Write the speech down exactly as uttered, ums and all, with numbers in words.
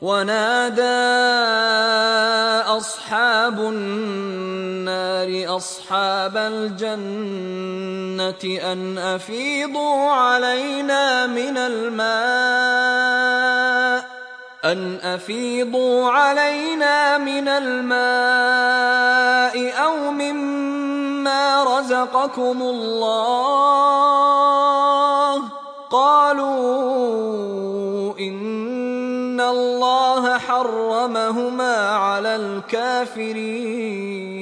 ونادى أصحاب النار أصحاب الجنة أن أفيضوا علينا من الماء أن أفيضوا علينا من الماء أو مما رزقكم الله. قالوا إن الله حرمهما على الكافرين.